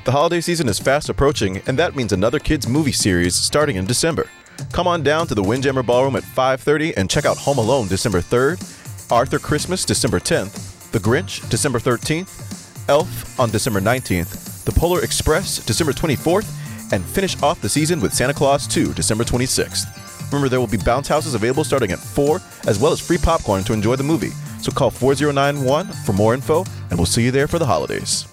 The holiday season is fast approaching, and that means another kids' movie series starting in December. Come on down to the Windjammer Ballroom at 5:30 and check out Home Alone December 3rd, Arthur Christmas December 10th, The Grinch December 13th, Elf on December 19th, The Polar Express December 24th, and finish off the season with Santa Claus 2 December 26th. Remember, there will be bounce houses available starting at 4, as well as free popcorn to enjoy the movie. So call 4091 for more info, and we'll see you there for the holidays.